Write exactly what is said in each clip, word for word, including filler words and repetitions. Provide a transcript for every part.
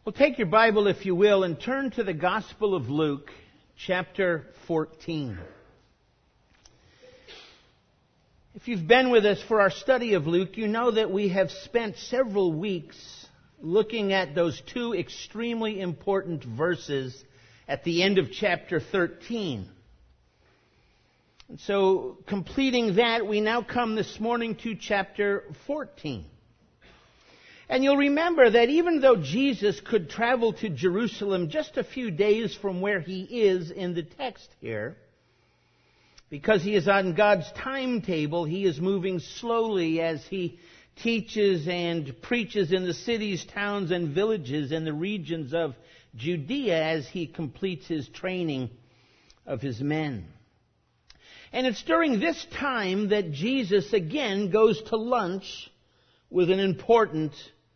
Well, take your Bible, if you will, and turn to the Gospel of Luke, chapter fourteen. If you've been with us for our study of Luke, you know that we have spent several weeks looking at those two extremely important verses at the end of chapter thirteen. And so, completing that, we now come this morning to chapter fourteen. And you'll remember that even though Jesus could travel to Jerusalem just a few days from where he is in the text here, because he is on God's timetable, he is moving slowly as he teaches and preaches in the cities, towns, and villages in the regions of Judea as he completes his training of his men. And it's during this time that Jesus again goes to lunch with an important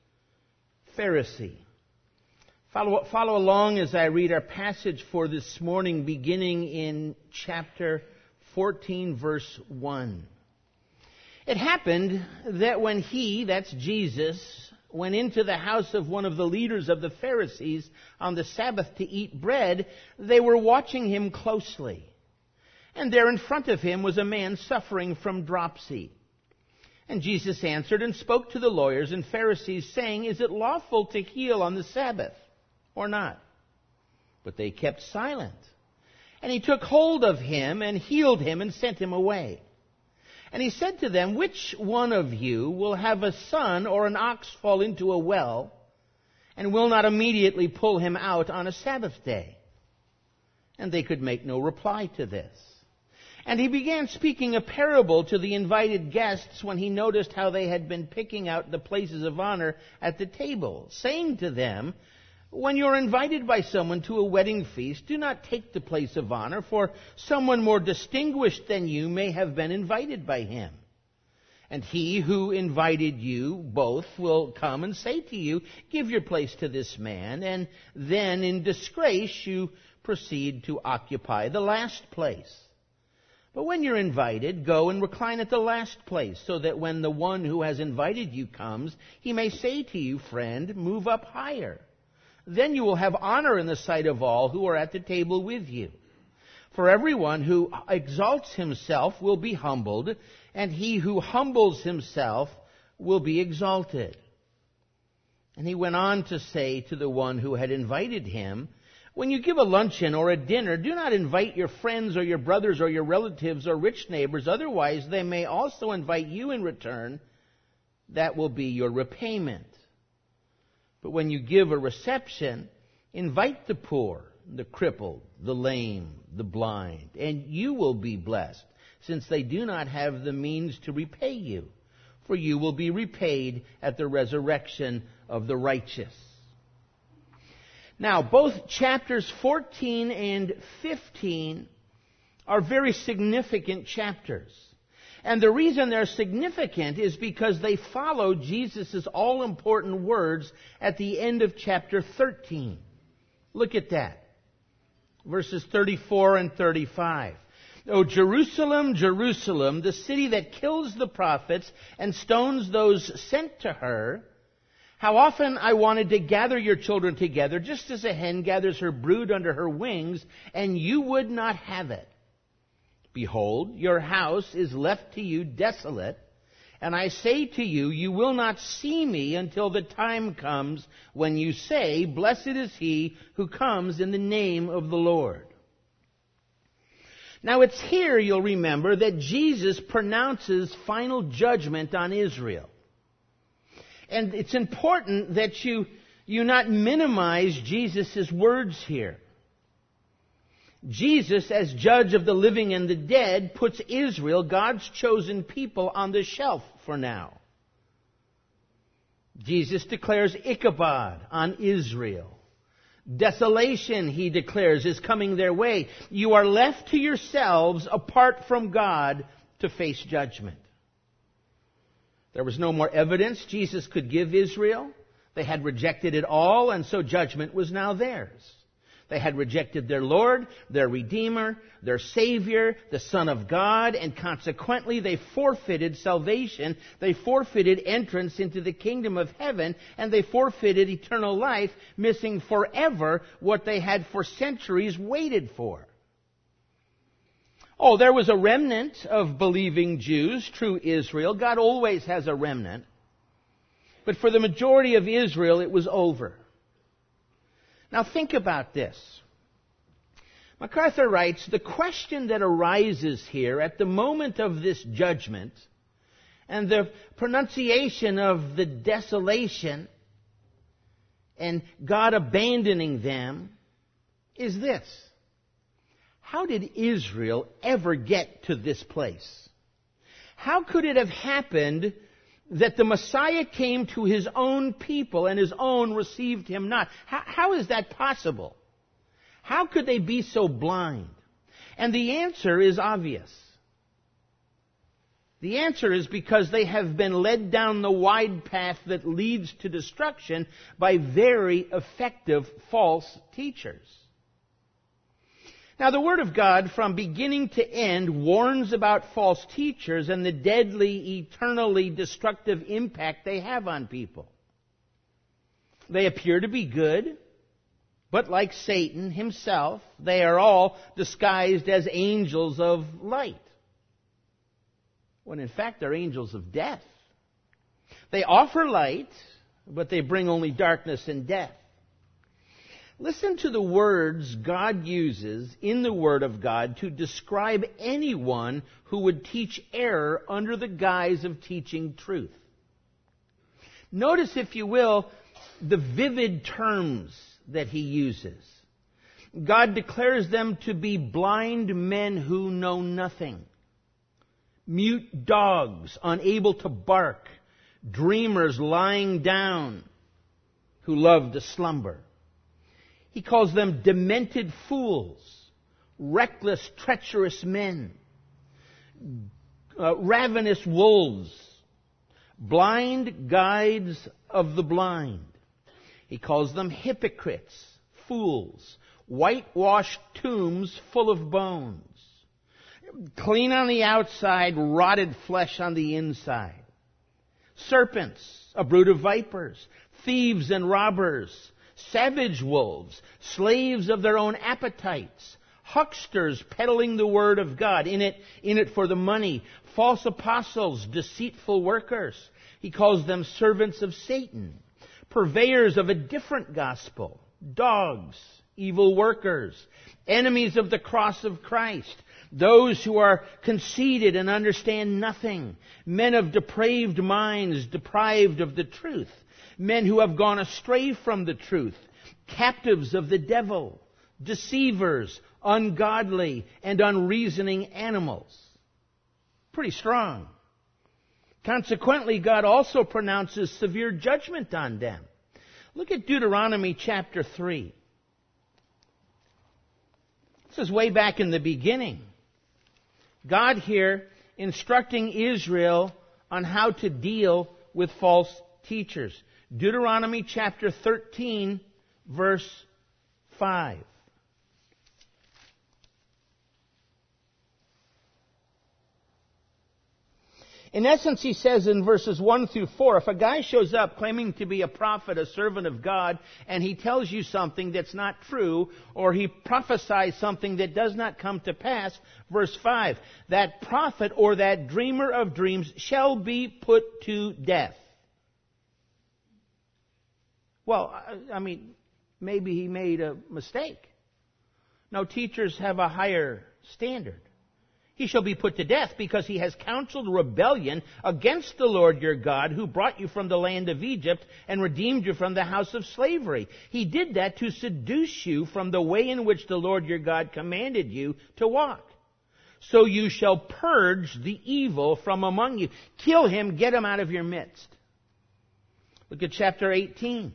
Pharisee. Follow, follow along as I read our passage for this morning, beginning in chapter fourteen, verse one. It happened that when he, that's Jesus, went into the house of one of the leaders of the Pharisees on the Sabbath to eat bread, they were watching him closely. And there in front of him was a man suffering from dropsy. And Jesus answered and spoke to the lawyers and Pharisees, saying, "Is it lawful to heal on the Sabbath or not?" But they kept silent. And he took hold of him and healed him and sent him away. And he said to them, "Which one of you will have a son or an ox fall into a well and will not immediately pull him out on a Sabbath day?" And they could make no reply to this. And he began speaking a parable to the invited guests when he noticed how they had been picking out the places of honor at the table, saying to them, "When you are invited by someone to a wedding feast, do not take the place of honor, for someone more distinguished than you may have been invited by him. And he who invited you both will come and say to you, 'Give your place to this man,' and then in disgrace you proceed to occupy the last place. But when you're invited, go and recline at the last place, so that when the one who has invited you comes, he may say to you, 'Friend, move up higher.' Then you will have honor in the sight of all who are at the table with you. For everyone who exalts himself will be humbled, and he who humbles himself will be exalted." And he went on to say to the one who had invited him, "When you give a luncheon or a dinner, do not invite your friends or your brothers or your relatives or rich neighbors, otherwise they may also invite you in return. That will be your repayment. But when you give a reception, invite the poor, the crippled, the lame, the blind, and you will be blessed, since they do not have the means to repay you, for you will be repaid at the resurrection of the righteous." Now, both chapters fourteen and fifteen are very significant chapters. And the reason they're significant is because they follow Jesus' all-important words at the end of chapter thirteen. Look at that. Verses thirty-four and thirty-five. "O Jerusalem, Jerusalem, the city that kills the prophets and stones those sent to her, how often I wanted to gather your children together, just as a hen gathers her brood under her wings, and you would not have it. Behold, your house is left to you desolate, and I say to you, you will not see me until the time comes when you say, 'Blessed is he who comes in the name of the Lord.'" Now it's here, you'll remember, that Jesus pronounces final judgment on Israel. And it's important that you, you not minimize Jesus' words here. Jesus, as judge of the living and the dead, puts Israel, God's chosen people, on the shelf for now. Jesus declares Ichabod on Israel. Desolation, he declares, is coming their way. You are left to yourselves apart from God to face judgment. There was no more evidence Jesus could give Israel. They had rejected it all, and so judgment was now theirs. They had rejected their Lord, their Redeemer, their Savior, the Son of God, and consequently they forfeited salvation, they forfeited entrance into the kingdom of heaven, and they forfeited eternal life, missing forever what they had for centuries waited for. Oh, there was a remnant of believing Jews, true Israel. God always has a remnant. But for the majority of Israel, it was over. Now think about this. MacArthur writes, the question that arises here at the moment of this judgment and the pronunciation of the desolation and God abandoning them is this. How did Israel ever get to this place? How could it have happened that the Messiah came to his own people and his own received him not? How, how is that possible? How could they be so blind? And the answer is obvious. The answer is because they have been led down the wide path that leads to destruction by very effective false teachers. Now, the Word of God, from beginning to end, warns about false teachers and the deadly, eternally destructive impact they have on people. They appear to be good, but like Satan himself, they are all disguised as angels of light, when in fact they're angels of death. They offer light, but they bring only darkness and death. Listen to the words God uses in the Word of God to describe anyone who would teach error under the guise of teaching truth. Notice, if you will, the vivid terms that he uses. God declares them to be blind men who know nothing, mute dogs unable to bark, dreamers lying down who love to slumber. He calls them demented fools, reckless, treacherous men, uh, ravenous wolves, blind guides of the blind. He calls them hypocrites, fools, whitewashed tombs full of bones, clean on the outside, rotted flesh on the inside, serpents, a brood of vipers, thieves and robbers, savage wolves, slaves of their own appetites, hucksters peddling the word of God, in it, in it for the money, false apostles, deceitful workers. He calls them servants of Satan, purveyors of a different gospel, dogs, evil workers, enemies of the cross of Christ, those who are conceited and understand nothing, men of depraved minds, deprived of the truth, men who have gone astray from the truth, captives of the devil, deceivers, ungodly, and unreasoning animals. Pretty strong. Consequently, God also pronounces severe judgment on them. Look at Deuteronomy chapter three. This is way back in the beginning. God here instructing Israel on how to deal with false teachers. Deuteronomy chapter thirteen, verse five. In essence, he says in verses one through four, if a guy shows up claiming to be a prophet, a servant of God, and he tells you something that's not true, or he prophesies something that does not come to pass, verse five, that prophet or that dreamer of dreams shall be put to death. Well, I mean, maybe he made a mistake. No, teachers have a higher standard. He shall be put to death because he has counseled rebellion against the Lord your God, who brought you from the land of Egypt and redeemed you from the house of slavery. He did that to seduce you from the way in which the Lord your God commanded you to walk. So you shall purge the evil from among you. Kill him, get him out of your midst. Look at chapter eighteen.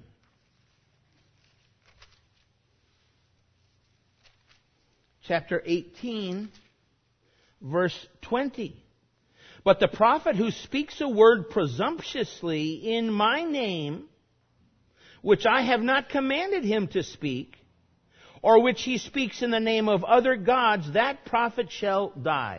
Chapter eighteen, verse twenty. But the prophet who speaks a word presumptuously in my name, which I have not commanded him to speak, or which he speaks in the name of other gods, that prophet shall die.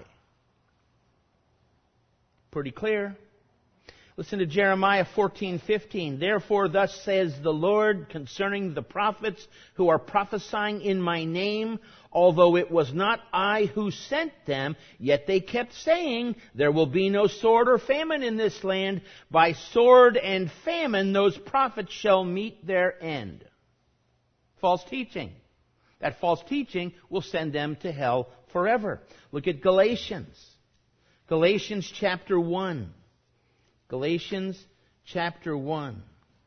Pretty clear. Listen to Jeremiah fourteen fifteen. Therefore thus says the Lord concerning the prophets who are prophesying in my name, although it was not I who sent them, yet they kept saying, there will be no sword or famine in this land. By sword and famine those prophets shall meet their end. False teaching. That false teaching will send them to hell forever. Look at Galatians. Galatians chapter one. Galatians chapter one.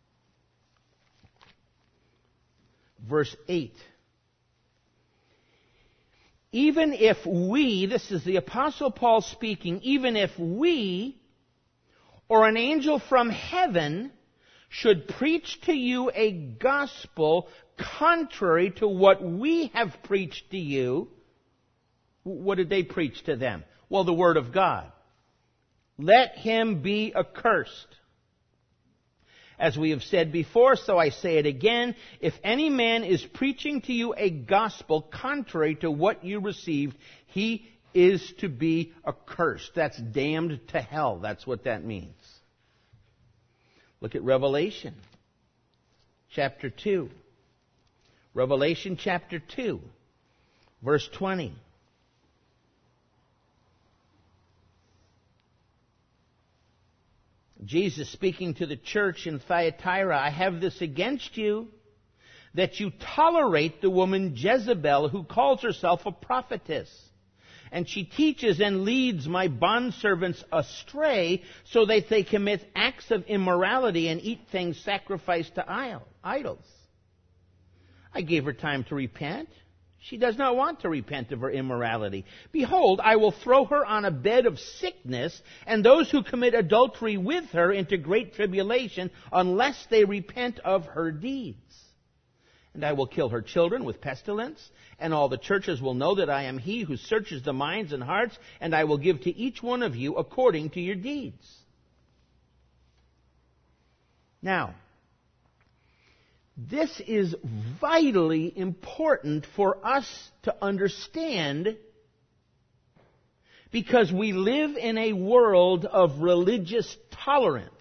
Verse eight. Even if we, this is the Apostle Paul speaking, even if we or an angel from heaven should preach to you a gospel contrary to what we have preached to you, what did they preach to them? Well, the Word of God. Let him be accursed. As we have said before, so I say it again, if any man is preaching to you a gospel contrary to what you received, he is to be accursed. That's damned to hell. That's what that means. Look at Revelation chapter two. Revelation chapter two, verse twenty. Jesus speaking to the church in Thyatira, I have this against you, that you tolerate the woman Jezebel, who calls herself a prophetess. And she teaches and leads my bondservants astray, so that they commit acts of immorality and eat things sacrificed to idols. I gave her time to repent. She does not want to repent of her immorality. Behold, I will throw her on a bed of sickness, and those who commit adultery with her into great tribulation, unless they repent of her deeds. And I will kill her children with pestilence, and all the churches will know that I am he who searches the minds and hearts, and I will give to each one of you according to your deeds. Now, this is vitally important for us to understand, because we live in a world of religious tolerance.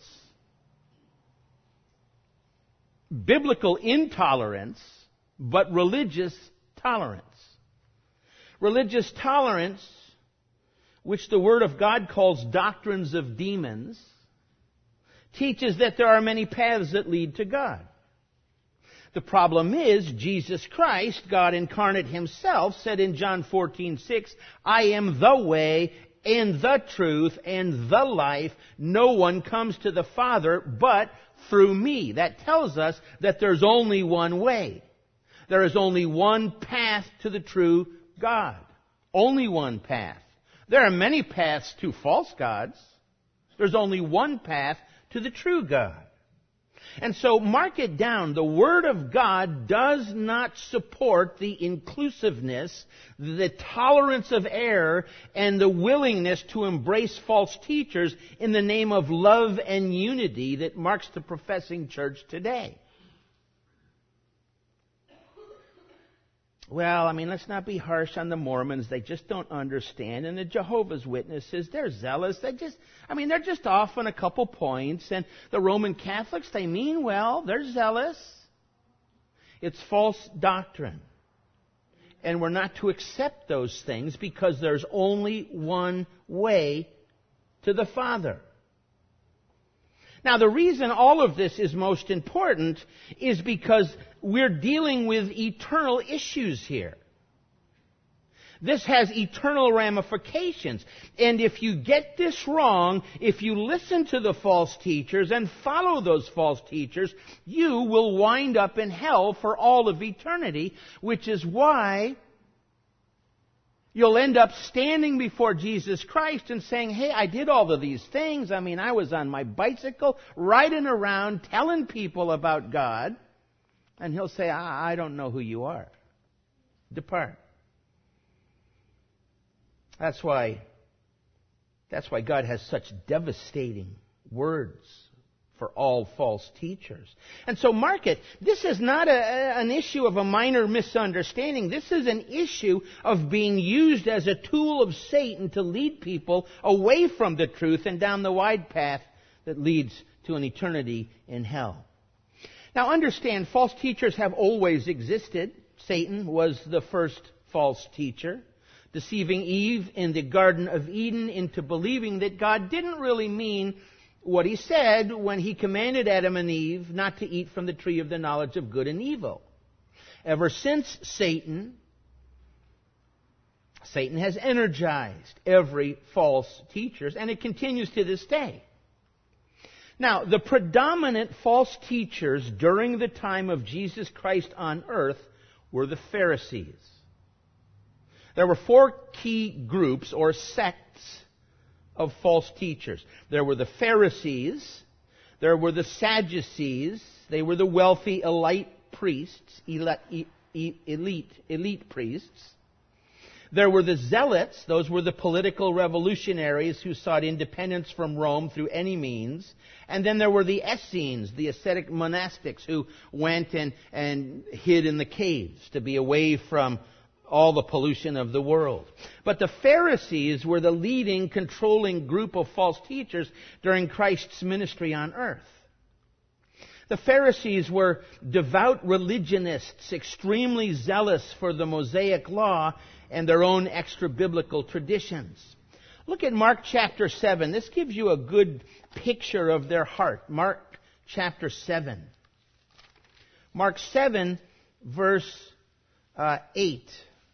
Biblical intolerance, but religious tolerance. Religious tolerance, which the Word of God calls doctrines of demons, teaches that there are many paths that lead to God. The problem is, Jesus Christ, God incarnate himself, said in John fourteen six, I am the way and the truth and the life. No one comes to the Father but through me. That tells us that there's only one way. There is only one path to the true God. Only one path. There are many paths to false gods. There's only one path to the true God. And so mark it down, the Word of God does not support the inclusiveness, the tolerance of error, and the willingness to embrace false teachers in the name of love and unity that marks the professing church today. Well, I mean, let's not be harsh on the Mormons. They just don't understand. And the Jehovah's Witnesses, they're zealous. They just, I mean, they're just off on a couple points. And the Roman Catholics, they mean well. They're zealous. It's false doctrine. And we're not to accept those things because there's only one way to the Father. Now, the reason all of this is most important is because we're dealing with eternal issues here. This has eternal ramifications. And if you get this wrong, if you listen to the false teachers and follow those false teachers, you will wind up in hell for all of eternity, which is why you'll end up standing before Jesus Christ and saying, hey, I did all of these things. I mean, I was on my bicycle riding around telling people about God. And he'll say, I, I don't know who you are. Depart. That's why, that's why God has such devastating words for all false teachers. And so mark it, this is not a, an issue of a minor misunderstanding. This is an issue of being used as a tool of Satan to lead people away from the truth and down the wide path that leads to an eternity in hell. Now understand, false teachers have always existed. Satan was the first false teacher, deceiving Eve in the Garden of Eden into believing that God didn't really mean what he said when he commanded Adam and Eve not to eat from the tree of the knowledge of good and evil. Ever since Satan, Satan has energized every false teacher, and it continues to this day. Now, the predominant false teachers during the time of Jesus Christ on earth were the Pharisees. There were four key groups or sects of false teachers. There were the Pharisees, there were the Sadducees, they were the wealthy elite priests, elite, elite, elite priests. There were the Zealots, those were the political revolutionaries who sought independence from Rome through any means. And then there were the Essenes, the ascetic monastics who went and, and hid in the caves to be away from all the pollution of the world. But the Pharisees were the leading, controlling group of false teachers during Christ's ministry on earth. The Pharisees were devout religionists, extremely zealous for the Mosaic law and their own extra-biblical traditions. Look at Mark chapter seven. This gives you a good picture of their heart. Mark chapter seven. Mark seven, verse uh, eight.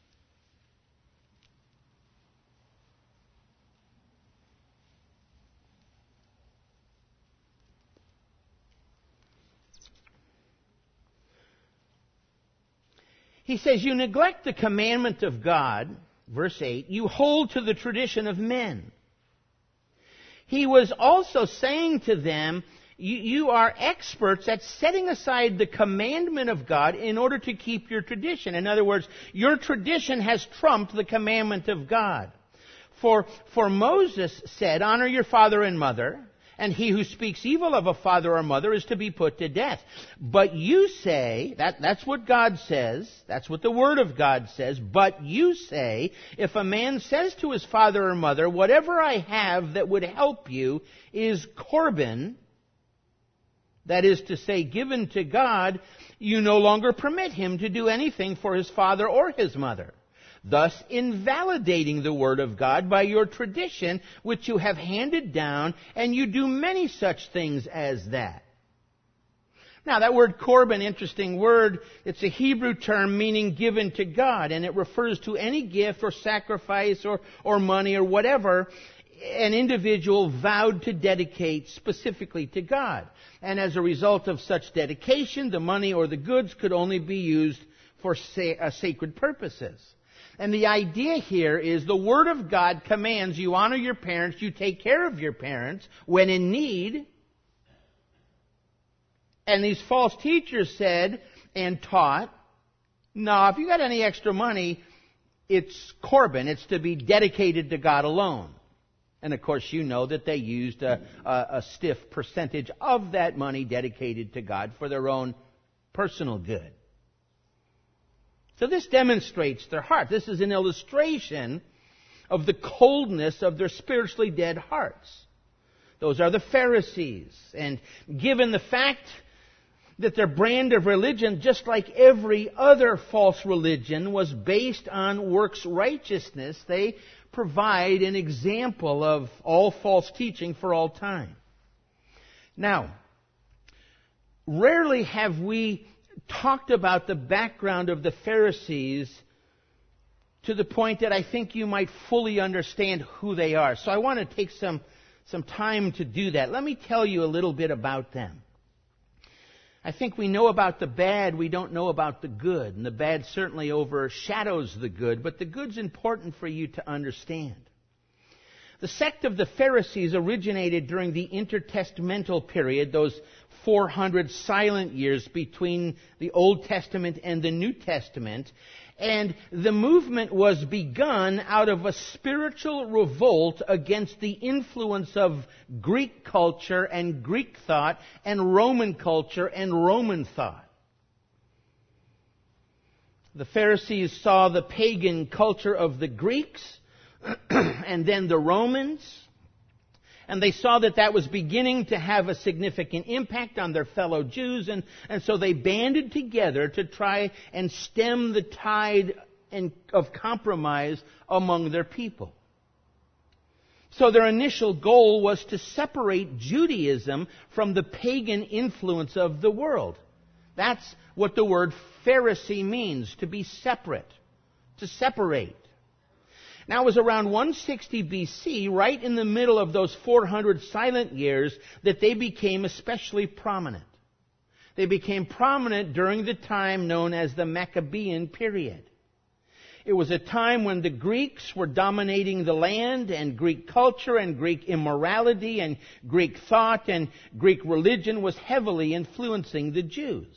He says, you neglect the commandment of God, verse eight, you hold to the tradition of men. He was also saying to them, you, you are experts at setting aside the commandment of God in order to keep your tradition. In other words, your tradition has trumped the commandment of God. For, for Moses said, honor your father and mother, and he who speaks evil of a father or mother is to be put to death. But you say, that, that's what God says, that's what the Word of God says, but you say, if a man says to his father or mother, whatever I have that would help you is Corban, that is to say, given to God, you no longer permit him to do anything for his father or his mother, thus invalidating the Word of God by your tradition, which you have handed down, and you do many such things as that. Now, that word Corban, interesting word, it's a Hebrew term meaning given to God, and it refers to any gift or sacrifice or, or money or whatever an individual vowed to dedicate specifically to God. And as a result of such dedication, the money or the goods could only be used for sa- uh, sacred purposes. And the idea here is the Word of God commands you honor your parents, you take care of your parents when in need. And these false teachers said and taught, no, if you got any extra money, it's Corban, it's to be dedicated to God alone. And of course you know that they used a, a, a stiff percentage of that money dedicated to God for their own personal good. So this demonstrates their heart. This is an illustration of the coldness of their spiritually dead hearts. Those are the Pharisees. And given the fact that their brand of religion, just like every other false religion, was based on works righteousness, they provide an example of all false teaching for all time. Now, rarely have we talked about the background of the Pharisees to the point that I think you might fully understand who they are. So I want to take some, some time to do that. Let me tell you a little bit about them. I think we know about the bad, we don't know about the good. And the bad certainly overshadows the good, but the good's important for you to understand. The sect of the Pharisees originated during the intertestamental period, those four hundred silent years between the Old Testament and the New Testament. And the movement was begun out of a spiritual revolt against the influence of Greek culture and Greek thought and Roman culture and Roman thought. The Pharisees saw the pagan culture of the Greeks and then the Romans, and they saw that that was beginning to have a significant impact on their fellow Jews, and, and so they banded together to try and stem the tide of compromise among their people. So their initial goal was to separate Judaism from the pagan influence of the world. That's what the word Pharisee means, to be separate, to separate. Now, it was around one sixty B C, right in the middle of those four hundred silent years, that they became especially prominent. They became prominent during the time known as the Maccabean period. It was a time when the Greeks were dominating the land, and Greek culture and Greek immorality and Greek thought and Greek religion was heavily influencing the Jews.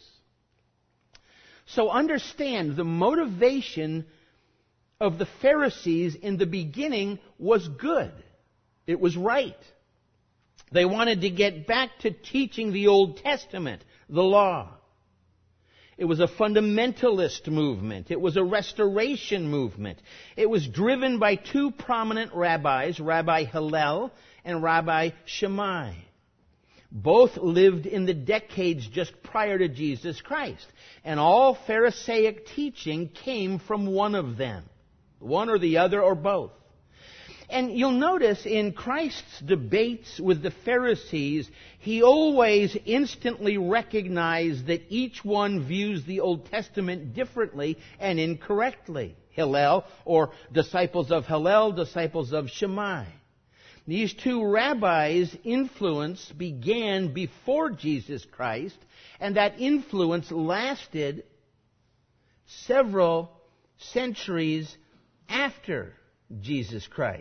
So understand, the motivation of the Pharisees in the beginning was good. It was right. They wanted to get back to teaching the Old Testament, the law. It was a fundamentalist movement. It was a restoration movement. It was driven by two prominent rabbis, Rabbi Hillel and Rabbi Shammai. Both lived in the decades just prior to Jesus Christ. And all Pharisaic teaching came from one of them. One or the other or both. And you'll notice in Christ's debates with the Pharisees, he always instantly recognized that each one views the Old Testament differently and incorrectly. Hillel, or disciples of Hillel, disciples of Shammai. These two rabbis' influence began before Jesus Christ, and that influence lasted several centuries after Jesus Christ.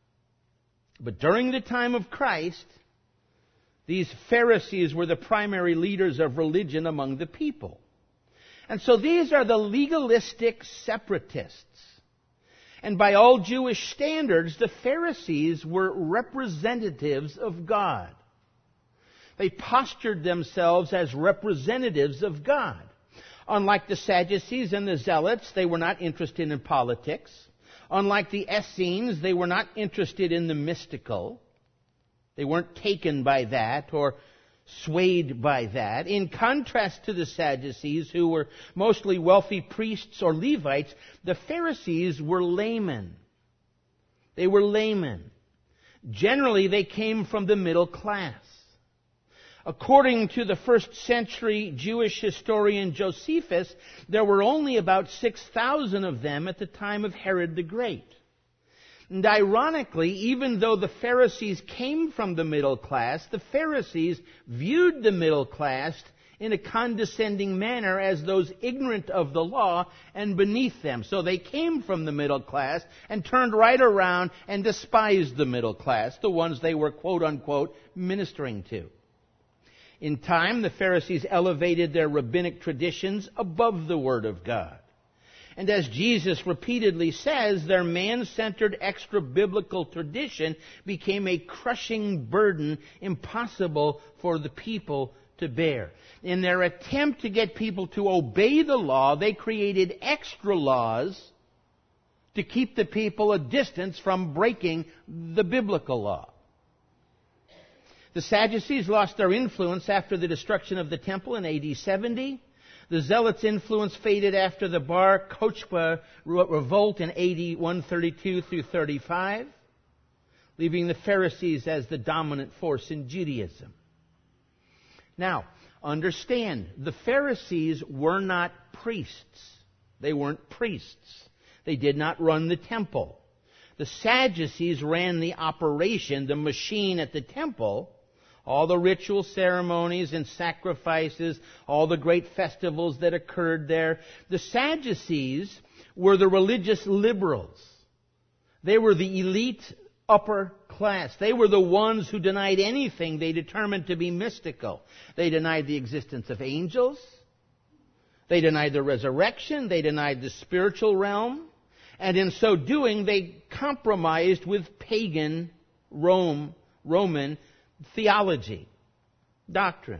But during the time of Christ, these Pharisees were the primary leaders of religion among the people. And so these are the legalistic separatists. And by all Jewish standards, the Pharisees were representatives of God. They postured themselves as representatives of God. Unlike the Sadducees and the Zealots, they were not interested in politics. Unlike the Essenes, they were not interested in the mystical. They weren't taken by that or swayed by that. In contrast to the Sadducees, who were mostly wealthy priests or Levites, the Pharisees were laymen. They were laymen. Generally, they came from the middle class. According to the first century Jewish historian Josephus, there were only about six thousand of them at the time of Herod the Great. And ironically, even though the Pharisees came from the middle class, the Pharisees viewed the middle class in a condescending manner as those ignorant of the law and beneath them. So they came from the middle class and turned right around and despised the middle class, the ones they were quote-unquote ministering to. In time, the Pharisees elevated their rabbinic traditions above the Word of God. And as Jesus repeatedly says, their man-centered extra-biblical tradition became a crushing burden impossible for the people to bear. In their attempt to get people to obey the law, they created extra laws to keep the people a distance from breaking the biblical law. The Sadducees lost their influence after the destruction of the temple in A D seventy. The Zealots' influence faded after the Bar Kokhba revolt in A D one thirty-two through thirty-five, leaving the Pharisees as the dominant force in Judaism. Now, understand, the Pharisees were not priests. They weren't priests. They did not run the temple. The Sadducees ran the operation, the machine at the temple. All the ritual ceremonies and sacrifices, all the great festivals that occurred there. The Sadducees were the religious liberals. They were the elite upper class. They were the ones who denied anything they determined to be mystical. They denied the existence of angels. They denied the resurrection. They denied the spiritual realm. And in so doing, they compromised with pagan Rome, Roman theology, doctrine.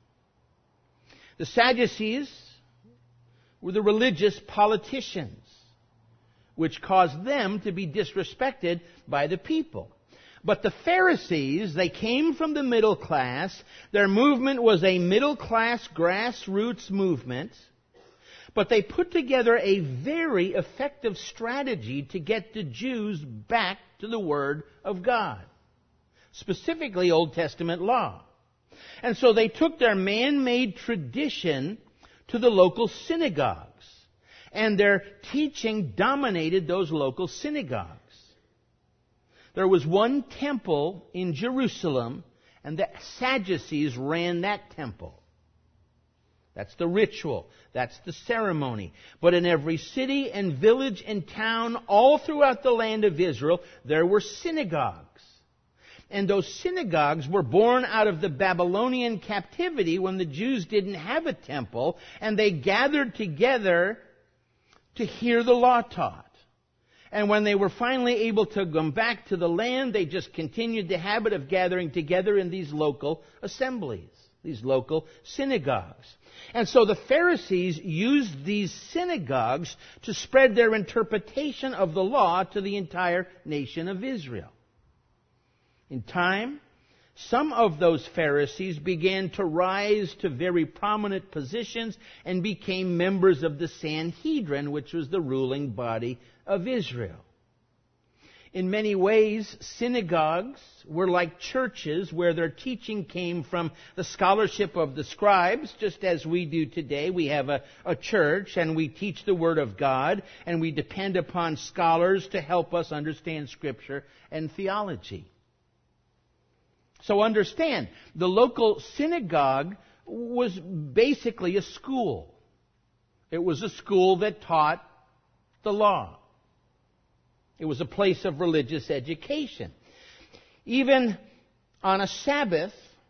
The Sadducees were the religious politicians, which caused them to be disrespected by the people. But the Pharisees, they came from the middle class. Their movement was a middle class grassroots movement. But they put together a very effective strategy to get the Jews back to the Word of God, specifically Old Testament law. And so they took their man-made tradition to the local synagogues, and their teaching dominated those local synagogues. There was one temple in Jerusalem, and the Sadducees ran that temple. That's the ritual. That's the ceremony. But in every city and village and town all throughout the land of Israel, there were synagogues. And those synagogues were born out of the Babylonian captivity when the Jews didn't have a temple, and they gathered together to hear the law taught. And when they were finally able to come back to the land, they just continued the habit of gathering together in these local assemblies, these local synagogues. And so the Pharisees used these synagogues to spread their interpretation of the law to the entire nation of Israel. In time, some of those Pharisees began to rise to very prominent positions and became members of the Sanhedrin, which was the ruling body of Israel. In many ways, synagogues were like churches where their teaching came from the scholarship of the scribes, just as we do today. We have a, a church and we teach the Word of God, and we depend upon scholars to help us understand Scripture and theology. So understand, the local synagogue was basically a school. It was a school that taught the law. It was a place of religious education. Even on a Sabbath,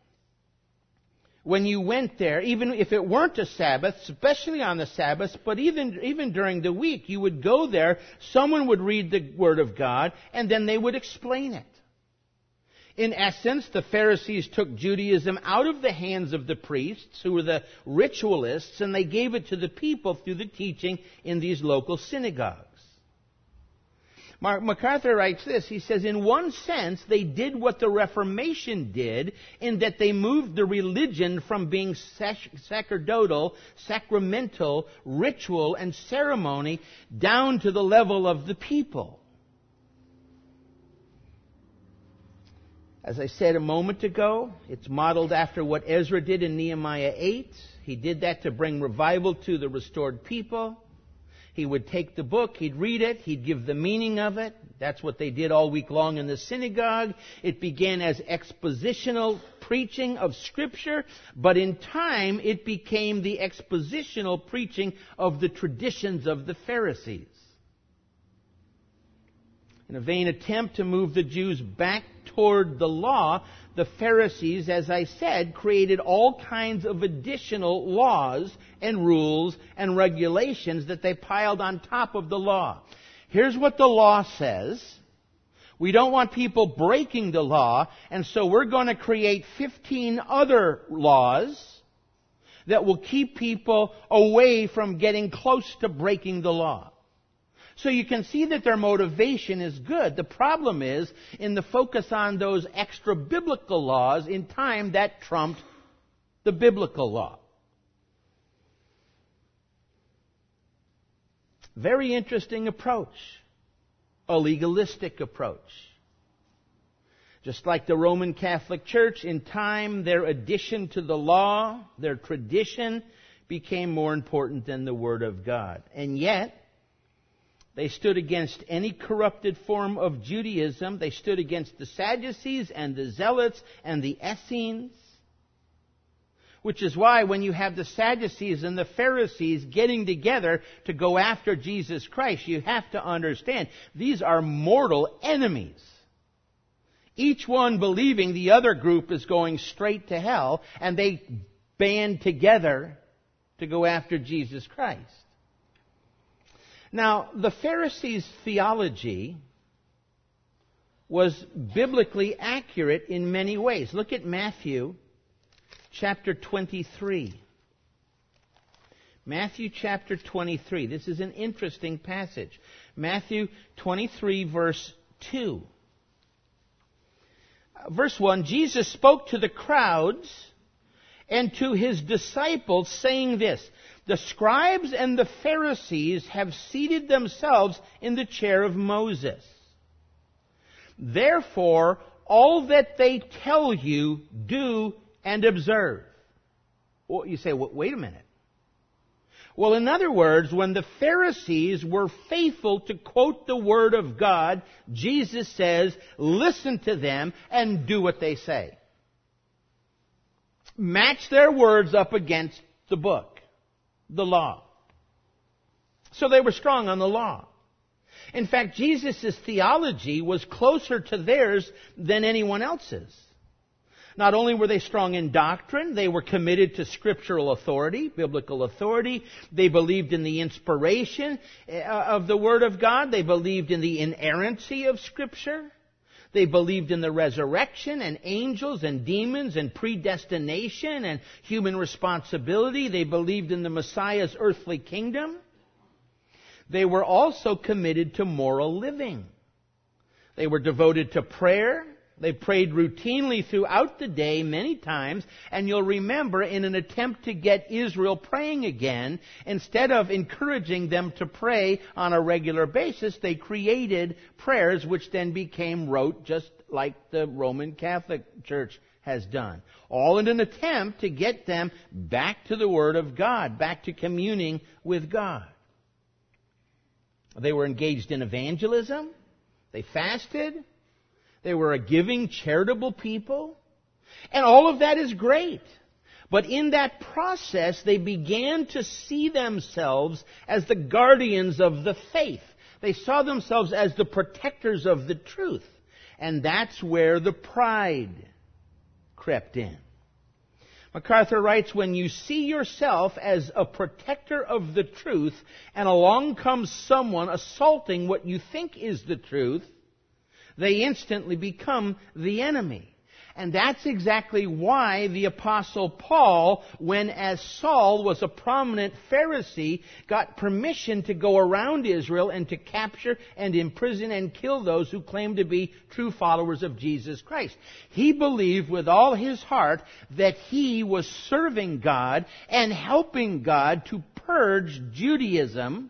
when you went there, even if it weren't a Sabbath, especially on the Sabbath, but even, even during the week, you would go there, someone would read the Word of God, and then they would explain it. In essence, the Pharisees took Judaism out of the hands of the priests, who were the ritualists, and they gave it to the people through the teaching in these local synagogues. Mark MacArthur writes this. He says, in one sense, they did what the Reformation did, in that they moved the religion from being sacerdotal, sacramental, ritual, and ceremony down to the level of the people. As I said a moment ago, it's modeled after what Ezra did in Nehemiah eight. He did that to bring revival to the restored people. He would take the book, he'd read it, he'd give the meaning of it. That's what they did all week long in the synagogue. It began as expositional preaching of Scripture, but in time it became the expositional preaching of the traditions of the Pharisees. In a vain attempt to move the Jews back toward the law, the Pharisees, as I said, created all kinds of additional laws and rules and regulations that they piled on top of the law. Here's what the law says. We don't want people breaking the law, and so we're going to create fifteen other laws that will keep people away from getting close to breaking the law. So you can see that their motivation is good. The problem is, in the focus on those extra biblical laws, in time that trumped the biblical law. Very interesting approach. A legalistic approach. Just like the Roman Catholic Church, in time their addition to the law, their tradition, became more important than the Word of God. And yet, they stood against any corrupted form of Judaism. They stood against the Sadducees and the Zealots and the Essenes. Which is why when you have the Sadducees and the Pharisees getting together to go after Jesus Christ, you have to understand these are mortal enemies. Each one believing the other group is going straight to hell, and they band together to go after Jesus Christ. Now, the Pharisees' theology was biblically accurate in many ways. Look at Matthew chapter twenty-three. Matthew chapter twenty-three. This is an interesting passage. Matthew twenty-three, verse two. Verse one, Jesus spoke to the crowds and to his disciples, saying this, "The scribes and the Pharisees have seated themselves in the chair of Moses. Therefore, all that they tell you, do and observe." Well, you say, well, wait a minute. Well, in other words, when the Pharisees were faithful to quote the Word of God, Jesus says, listen to them and do what they say. Match their words up against the book, the law. So they were strong on the law. In fact, Jesus' theology was closer to theirs than anyone else's. Not only were they strong in doctrine, they were committed to scriptural authority, biblical authority. They believed in the inspiration of the Word of God. They believed in the inerrancy of Scripture. They believed in the resurrection and angels and demons and predestination and human responsibility. They believed in the Messiah's earthly kingdom. They were also committed to moral living. They were devoted to prayer. They prayed routinely throughout the day many times, and you'll remember in an attempt to get Israel praying again, instead of encouraging them to pray on a regular basis, they created prayers which then became rote, just like the Roman Catholic Church has done. All in an attempt to get them back to the Word of God, back to communing with God. They were engaged in evangelism. They fasted. They were a giving, charitable people. And all of that is great. But in that process, they began to see themselves as the guardians of the faith. They saw themselves as the protectors of the truth. And that's where the pride crept in. MacArthur writes, when you see yourself as a protector of the truth, and along comes someone assaulting what you think is the truth, they instantly become the enemy. And that's exactly why the Apostle Paul, when as Saul was a prominent Pharisee, got permission to go around Israel and to capture and imprison and kill those who claimed to be true followers of Jesus Christ. He believed with all his heart that he was serving God and helping God to purge Judaism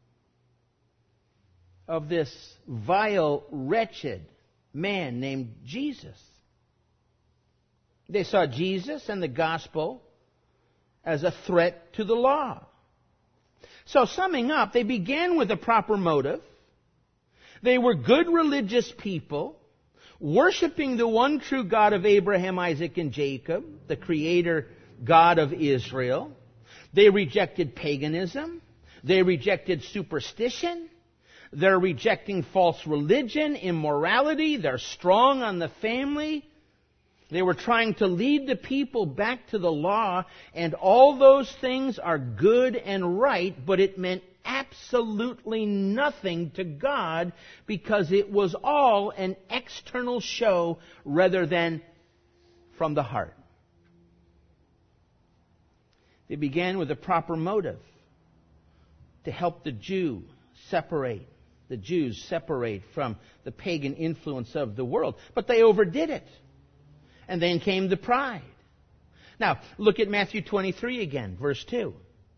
of this vile, wretched man named Jesus. They saw Jesus and the gospel as a threat to the law. So summing up, they began with a proper motive. They were good religious people, worshiping the one true God of Abraham, Isaac, and Jacob, the Creator God of Israel. They rejected paganism. They rejected superstition. They're rejecting false religion, immorality. They're strong on the family. They were trying to lead the people back to the law, and all those things are good and right, but it meant absolutely nothing to God because it was all an external show rather than from the heart. They began with a proper motive to help the Jew separate, the Jews separate from the pagan influence of the world, but they overdid it. And then came the pride. Now, look at Matthew twenty-three again, verse two.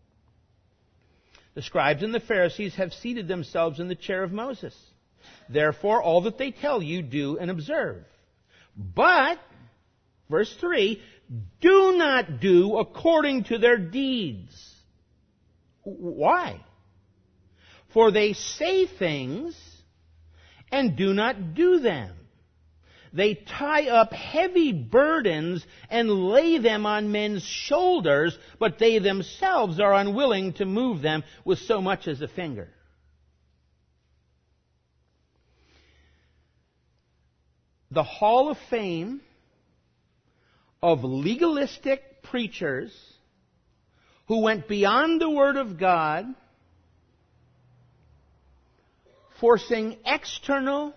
The scribes and the Pharisees have seated themselves in the chair of Moses. Therefore, all that they tell you, do and observe. But, verse three, do not do according to their deeds. Why? For they say things and do not do them. They tie up heavy burdens and lay them on men's shoulders, but they themselves are unwilling to move them with so much as a finger. The Hall of Fame of legalistic preachers who went beyond the Word of God, forcing external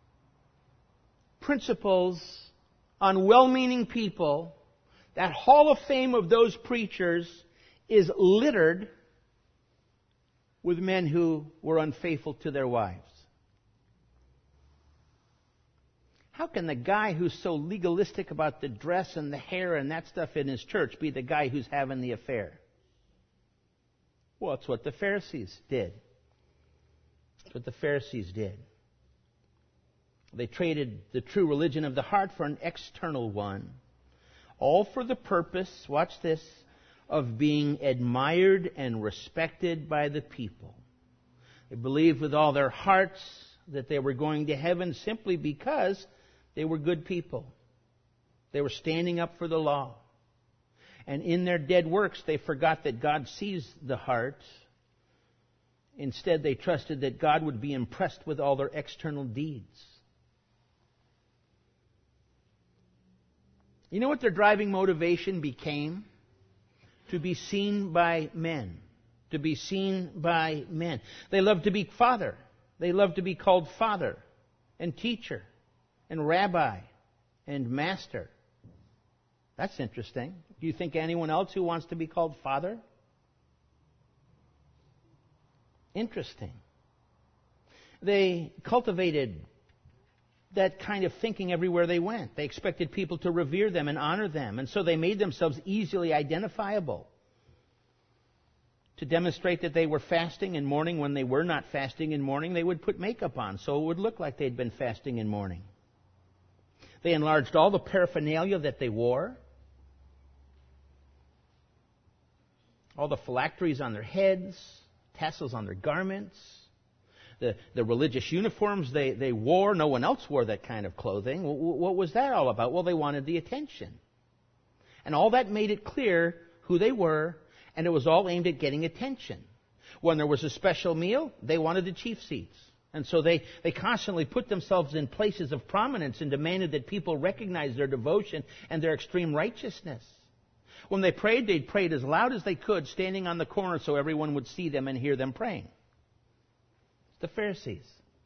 principles on well-meaning people. That hall of fame of those preachers is littered with men who were unfaithful to their wives. How can the guy who's so legalistic about the dress and the hair and that stuff in his church be the guy who's having the affair? Well, it's what the Pharisees did. It's what the Pharisees did. They traded the true religion of the heart for an external one, all for the purpose, watch this, of being admired and respected by the people. They believed with all their hearts that they were going to heaven simply because they were good people. They were standing up for the law. And in their dead works, they forgot that God sees the heart. Instead, they trusted that God would be impressed with all their external deeds. You know what their driving motivation became? To be seen by men. To be seen by men. They loved to be father. They loved to be called father and teacher and rabbi and master. That's interesting. Do you think anyone else who wants to be called father? Interesting. They cultivated that kind of thinking everywhere they went. They expected people to revere them and honor them, and so they made themselves easily identifiable. To demonstrate that they were fasting and mourning when they were not fasting and mourning, they would put makeup on so it would look like they'd been fasting and mourning. They enlarged all the paraphernalia that they wore. All the phylacteries on their heads, tassels on their garments, the, the religious uniforms they, they wore. No one else wore that kind of clothing. What was that all about? Well, they wanted the attention. And all that made it clear who they were, and it was all aimed at getting attention. When there was a special meal, they wanted the chief seats. And so they, they constantly put themselves in places of prominence and demanded that people recognize their devotion and their extreme righteousness. When they prayed, they prayed as loud as they could, standing on the corner so everyone would see them and hear them praying. The Pharisees.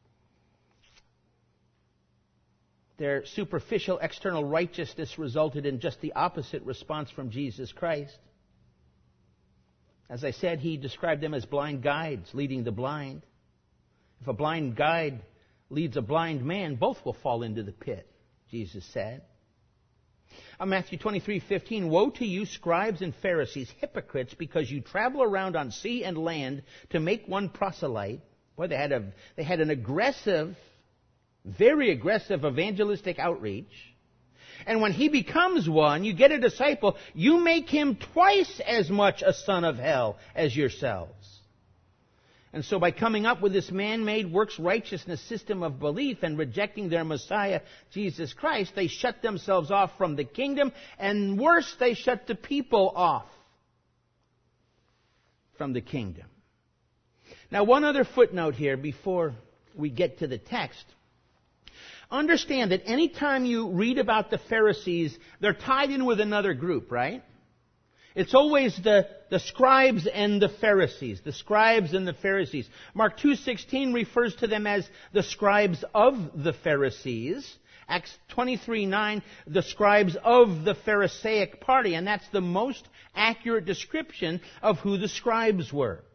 Their superficial external righteousness resulted in just the opposite response from Jesus Christ. As I said, he described them as blind guides leading the blind. If a blind guide leads a blind man, both will fall into the pit, Jesus said. On Matthew twenty-three fifteen, woe to you, scribes and Pharisees, hypocrites, because you travel around on sea and land to make one proselyte. Boy, they had a they had an aggressive, very aggressive evangelistic outreach. And when he becomes one, you get a disciple, you make him twice as much a son of hell as yourselves. And so by coming up with this man-made works righteousness system of belief and rejecting their Messiah, Jesus Christ, they shut themselves off from the kingdom, and worse, they shut the people off from the kingdom. Now, one other footnote here before we get to the text. Understand that any time you read about the Pharisees, they're tied in with another group, right? It's always the, the scribes and the Pharisees. The scribes and the Pharisees. Mark two sixteen refers to them as the scribes of the Pharisees. Acts twenty-three nine, the scribes of the Pharisaic party. And that's the most accurate description of who the scribes were.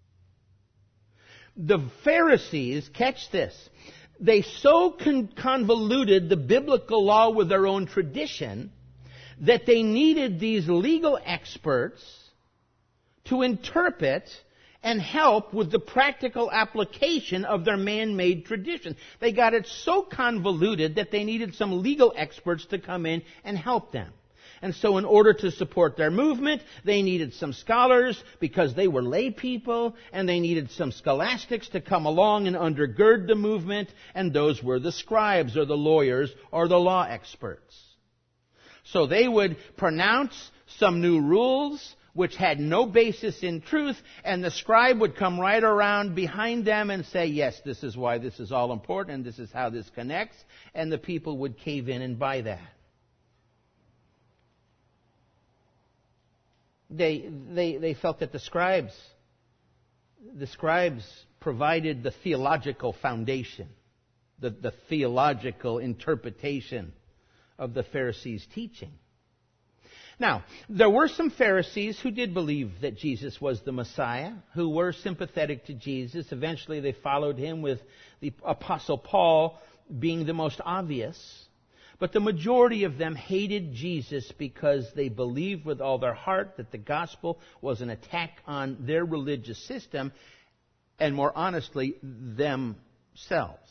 The Pharisees, catch this, they so con- convoluted the biblical law with their own tradition that they needed these legal experts to interpret and help with the practical application of their man-made tradition. They got it so convoluted that they needed some legal experts to come in and help them. And so in order to support their movement, they needed some scholars because they were lay people, and they needed some scholastics to come along and undergird the movement, and those were the scribes or the lawyers or the law experts. So they would pronounce some new rules which had no basis in truth, and the scribe would come right around behind them and say, yes, this is why this is all important, and this is how this connects, and the people would cave in and buy that. They, they, they felt that the scribes, the scribes provided the theological foundation, the, the theological interpretation of the Pharisees' teaching. Now, there were some Pharisees who did believe that Jesus was the Messiah, who were sympathetic to Jesus. Eventually they followed him, with the Apostle Paul being the most obvious. But the majority of them hated Jesus because they believed with all their heart that the gospel was an attack on their religious system, and more honestly, themselves.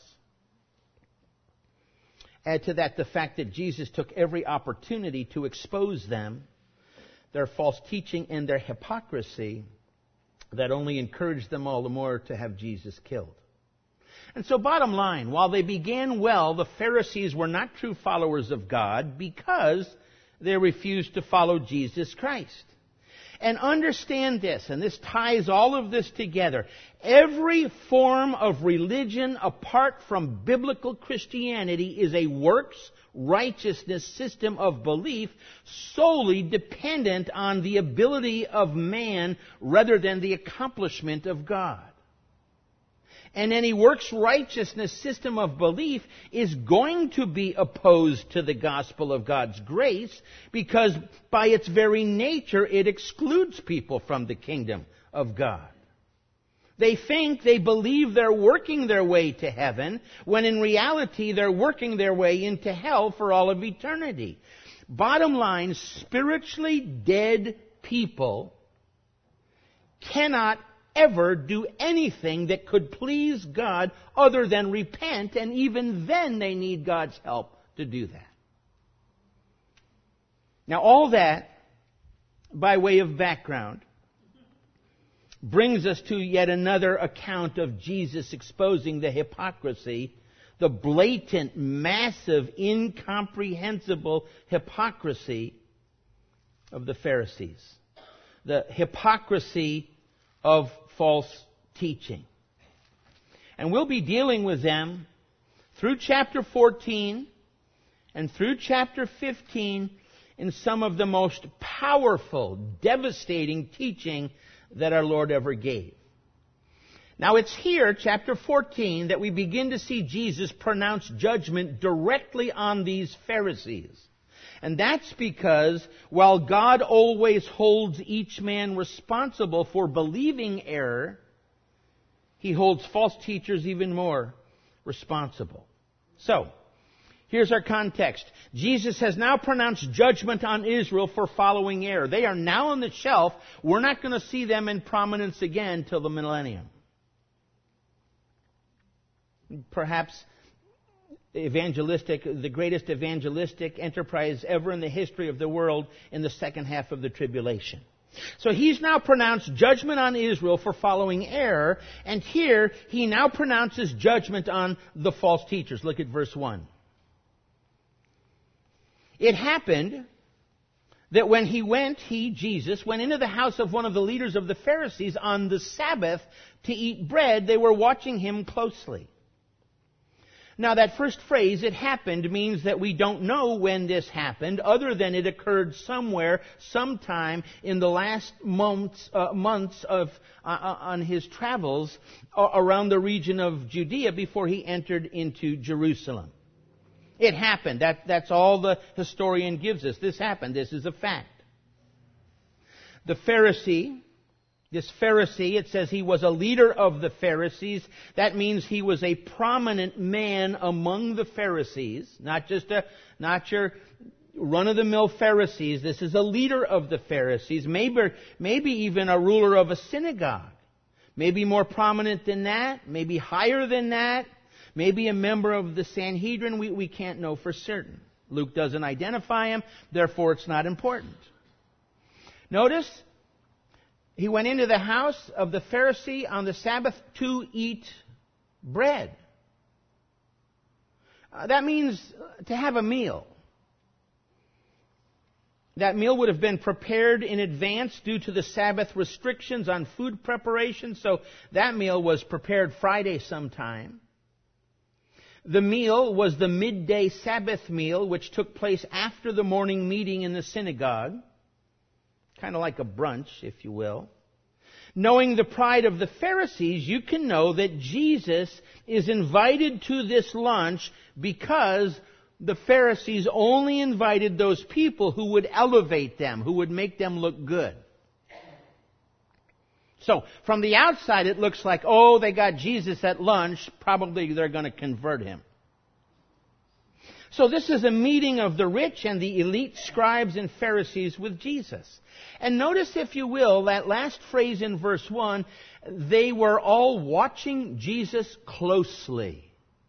Add to that the fact that Jesus took every opportunity to expose them, their false teaching and their hypocrisy, that only encouraged them all the more to have Jesus killed. And so bottom line, while they began well, the Pharisees were not true followers of God because they refused to follow Jesus Christ. And understand this, and this ties all of this together. Every form of religion apart from biblical Christianity is a works righteousness system of belief solely dependent on the ability of man rather than the accomplishment of God. And any works righteousness system of belief is going to be opposed to the gospel of God's grace, because by its very nature it excludes people from the kingdom of God. They think, they believe they're working their way to heaven, when in reality they're working their way into hell for all of eternity. Bottom line, spiritually dead people cannot ever do anything that could please God other than repent, and even then they need God's help to do that. Now, all that, by way of background, brings us to yet another account of Jesus exposing the hypocrisy, the blatant, massive, incomprehensible hypocrisy of the Pharisees. The hypocrisy of false teaching. And we'll be dealing with them through chapter fourteen and through chapter fifteen in some of the most powerful, devastating teaching that our Lord ever gave. Now it's here, chapter fourteen, that we begin to see Jesus pronounce judgment directly on these Pharisees. And that's because while God always holds each man responsible for believing error, He holds false teachers even more responsible. So, here's our context. Jesus has now pronounced judgment on Israel for following error. They are now on the shelf. We're not going to see them in prominence again till the millennium. Perhaps evangelistic, the greatest evangelistic enterprise ever in the history of the world in the second half of the tribulation. So he's now pronounced judgment on Israel for following error, and here he now pronounces judgment on the false teachers. Look at verse one. It happened that when he went, he, Jesus, went into the house of one of the leaders of the Pharisees on the Sabbath to eat bread, they were watching him closely. Now that first phrase, it happened, means that we don't know when this happened, other than it occurred somewhere, sometime in the last months, uh, months of uh, on his travels around the region of Judea before he entered into Jerusalem. It happened. That, that's all the historian gives us. This happened. This is a fact. The Pharisee, this Pharisee, it says he was a leader of the Pharisees. That means he was a prominent man among the Pharisees, not just a, not your run-of-the-mill Pharisees. This is a leader of the Pharisees, maybe, maybe even a ruler of a synagogue. Maybe more prominent than that, maybe higher than that, maybe a member of the Sanhedrin. We, we can't know for certain. Luke doesn't identify him, therefore it's not important. Notice, he went into the house of the Pharisee on the Sabbath to eat bread. Uh, that means to have a meal. That meal would have been prepared in advance due to the Sabbath restrictions on food preparation, so that meal was prepared Friday sometime. The meal was the midday Sabbath meal, which took place after the morning meeting in the synagogue. kind of like a brunch, if you will. Knowing the pride of the Pharisees, you can know that Jesus is invited to this lunch because the Pharisees only invited those people who would elevate them, who would make them look good. So, from the outside it looks like, oh, they got Jesus at lunch, probably they're going to convert him. So this is a meeting of the rich and the elite scribes and Pharisees with Jesus. And notice, if you will, that last phrase in verse one, they were all watching Jesus closely.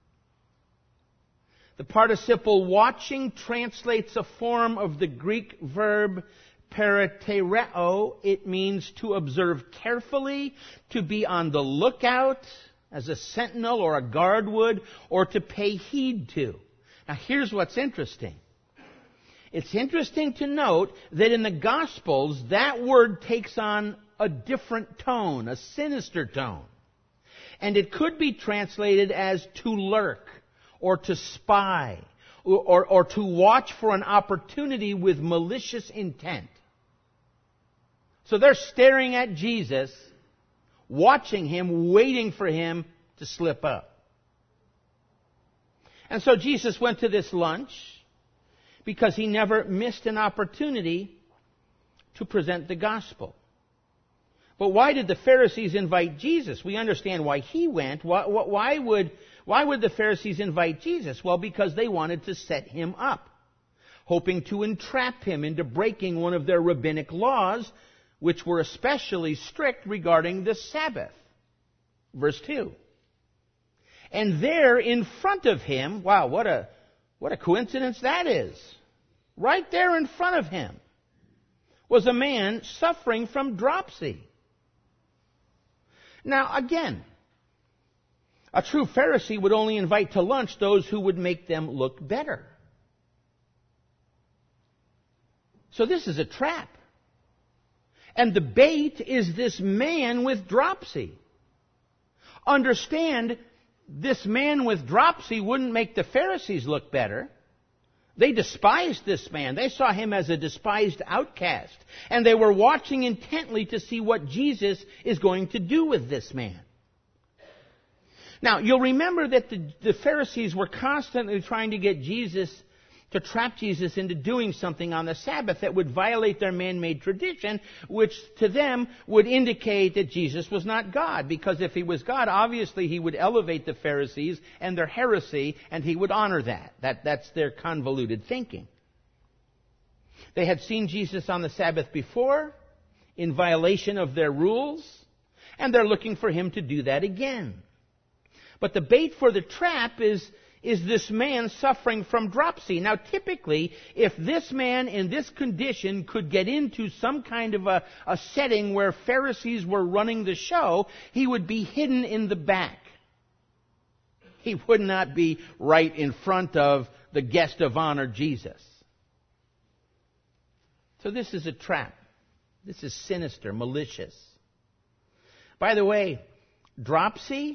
The participle watching translates a form of the Greek verb paratereo. It means to observe carefully, to be on the lookout, as a sentinel or a guard would, or to pay heed to. Now here's what's interesting. It's interesting to note that in the Gospels, that word takes on a different tone, a sinister tone. And it could be translated as to lurk, or to spy, or, or, or to watch for an opportunity with malicious intent. So they're staring at Jesus, watching him, waiting for him to slip up. And so Jesus went to this lunch because he never missed an opportunity to present the gospel. But why did the Pharisees invite Jesus? We understand why he went. Why, why would, why would the Pharisees invite Jesus? Well, because they wanted to set him up, hoping to entrap him into breaking one of their rabbinic laws, which were especially strict regarding the Sabbath. Verse two. And there in front of him, wow, what a, what a coincidence that is. Right there in front of him was a man suffering from dropsy. Now, again, a true Pharisee would only invite to lunch those who would make them look better. So this is a trap. And the bait is this man with dropsy. Understand, this man with dropsy wouldn't make the Pharisees look better. They despised this man. They saw him as a despised outcast. And they were watching intently to see what Jesus is going to do with this man. Now, you'll remember that the, the Pharisees were constantly trying to get Jesus, to trap Jesus into doing something on the Sabbath that would violate their man-made tradition, which to them would indicate that Jesus was not God. Because if he was God, obviously he would elevate the Pharisees and their heresy, and he would honor that. that that's their convoluted thinking. They had seen Jesus on the Sabbath before, in violation of their rules, and they're looking for him to do that again. But the bait for the trap is is this man suffering from dropsy. Now, typically, if this man in this condition could get into some kind of a, a setting where Pharisees were running the show, he would be hidden in the back. He would not be right in front of the guest of honor, Jesus. So this is a trap. This is sinister, malicious. By the way, dropsy,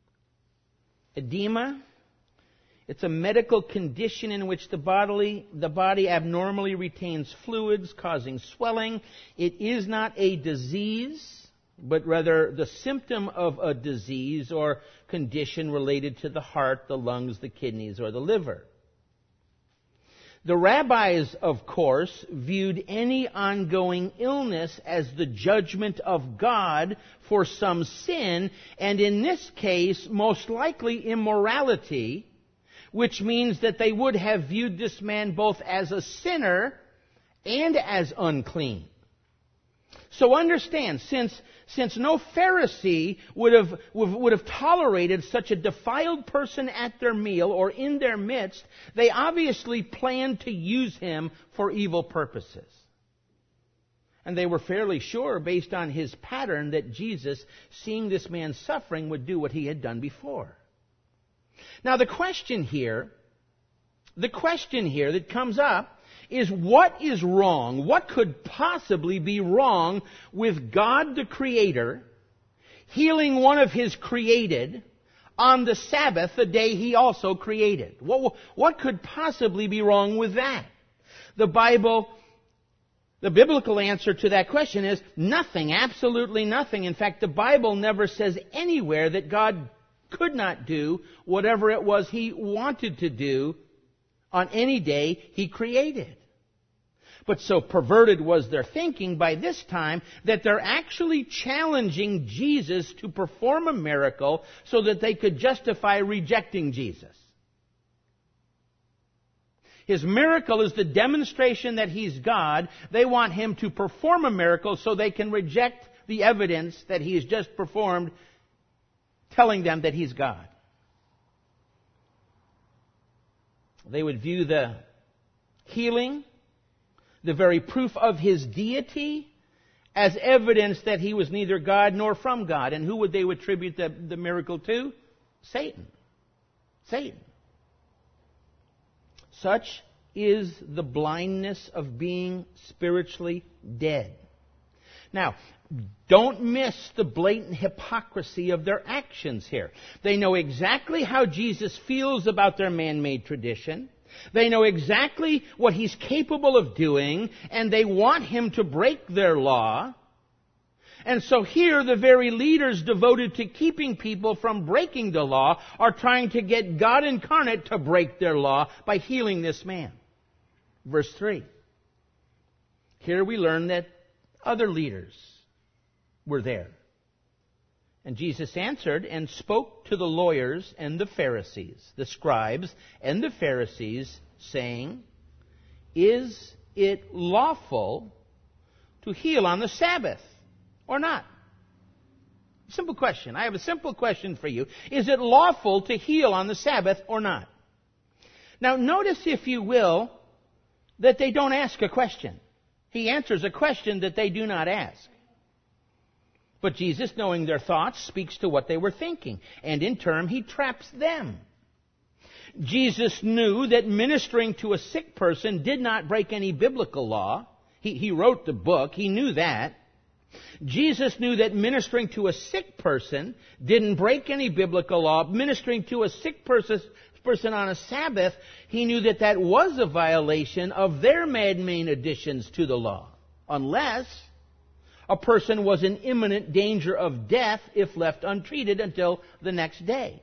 edema, it's a medical condition in which the body, the body abnormally retains fluids, causing swelling. It is not a disease, but rather the symptom of a disease or condition related to the heart, the lungs, the kidneys, or the liver. The rabbis, of course, viewed any ongoing illness as the judgment of God for some sin, and in this case, most likely immorality, which means that they would have viewed this man both as a sinner and as unclean. So understand, since, since no Pharisee would have, would have tolerated such a defiled person at their meal or in their midst, they obviously planned to use him for evil purposes. And they were fairly sure, based on his pattern, that Jesus, seeing this man suffering, would do what he had done before. Now the question here, the question here that comes up is, what is wrong? What could possibly be wrong with God the Creator healing one of His created on the Sabbath, the day He also created? What, what could possibly be wrong with that? The Bible The biblical answer to that question is nothing, absolutely nothing. In fact, the Bible never says anywhere that God could not do whatever it was He wanted to do on any day He created. But so perverted was their thinking by this time that they're actually challenging Jesus to perform a miracle so that they could justify rejecting Jesus. His miracle is the demonstration that He's God. They want Him to perform a miracle so they can reject the evidence that He has just performed, telling them that He's God. They would view the healing, the very proof of His deity, as evidence that He was neither God nor from God. And who would they attribute the, the miracle to? Satan. Satan. Such is the blindness of being spiritually dead. Now, don't miss the blatant hypocrisy of their actions here. They know exactly how Jesus feels about their man-made tradition. They know exactly what He's capable of doing, and they want Him to break their law. And so here, the very leaders devoted to keeping people from breaking the law are trying to get God incarnate to break their law by healing this man. Verse three. Here we learn that other leaders were there. And Jesus answered and spoke to the lawyers and the Pharisees, the scribes and the Pharisees, saying, "Is it lawful to heal on the Sabbath or not?" Simple question. I have a simple question for you. Is it lawful to heal on the Sabbath or not? Now notice, if you will, that they don't ask a question. He answers a question that they do not ask. But Jesus, knowing their thoughts, speaks to what they were thinking, and in turn He traps them. Jesus knew that ministering to a sick person did not break any biblical law. He, he wrote the book. He knew that. Jesus knew that ministering to a sick person didn't break any biblical law. Ministering to a sick person, person on a Sabbath, He knew that that was a violation of their man-made additions to the law, unless a person was in imminent danger of death if left untreated until the next day.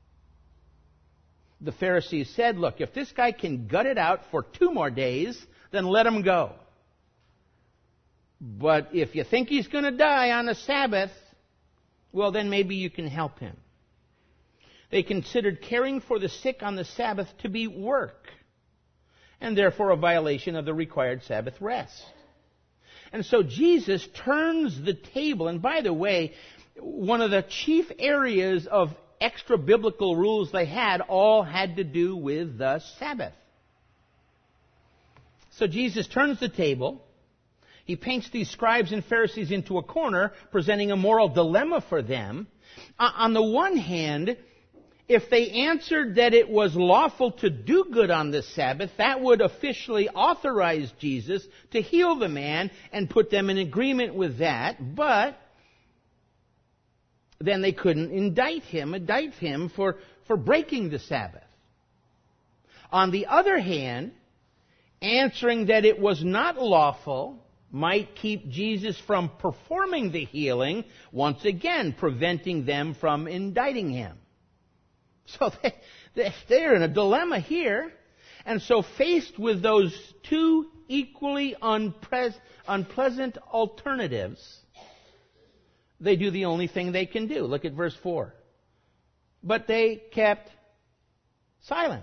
The Pharisees said, "Look, if this guy can gut it out for two more days, then let him go. But if you think he's going to die on the Sabbath, well, then maybe you can help him." They considered caring for the sick on the Sabbath to be work, and therefore a violation of the required Sabbath rest. And so Jesus turns the table. And by the way, one of the chief areas of extra biblical rules they had all had to do with the Sabbath. So Jesus turns the table. He paints these scribes and Pharisees into a corner, presenting a moral dilemma for them. Uh, on the one hand, if they answered that it was lawful to do good on the Sabbath, that would officially authorize Jesus to heal the man and put them in agreement with that. But then they couldn't indict him, indict him for, for breaking the Sabbath. On the other hand, answering that it was not lawful might keep Jesus from performing the healing, once again preventing them from indicting him. So they, they, they're in a dilemma here. And so faced with those two equally unpre- unpleasant alternatives, they do the only thing they can do. Look at verse four. But they kept silent.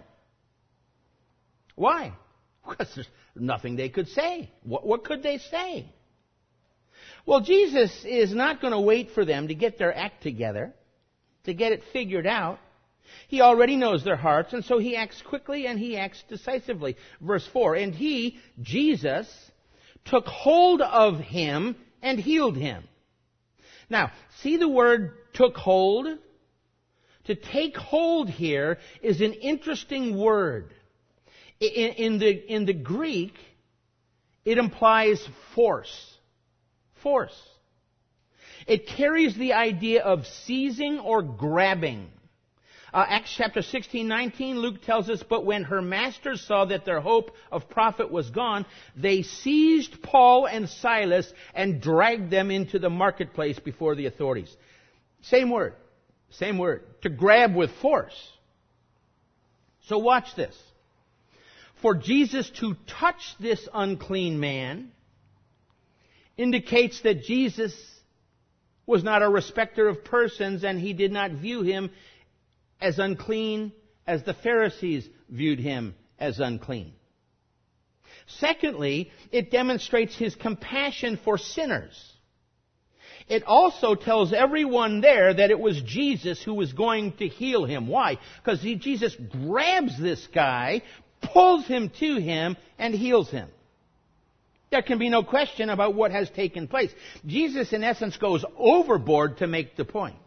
Why? Because there's nothing they could say. What, what could they say? Well, Jesus is not going to wait for them to get their act together, to get it figured out. He already knows their hearts, and so He acts quickly and He acts decisively. Verse four, and He, Jesus, took hold of him and healed him. Now, see the word took hold? To take hold here is an interesting word. In, in, the, in the Greek, it implies force. Force. It carries the idea of seizing or grabbing. Uh, Acts chapter sixteen, nineteen, Luke tells us, but when her masters saw that their hope of profit was gone, they seized Paul and Silas and dragged them into the marketplace before the authorities. Same word. Same word. To grab with force. So watch this. For Jesus to touch this unclean man indicates that Jesus was not a respecter of persons, and he did not view him as unclean as the Pharisees viewed him as unclean. Secondly, it demonstrates his compassion for sinners. It also tells everyone there that it was Jesus who was going to heal him. Why? Because Jesus grabs this guy, pulls him to him, and heals him. There can be no question about what has taken place. Jesus, in essence, goes overboard to make the point.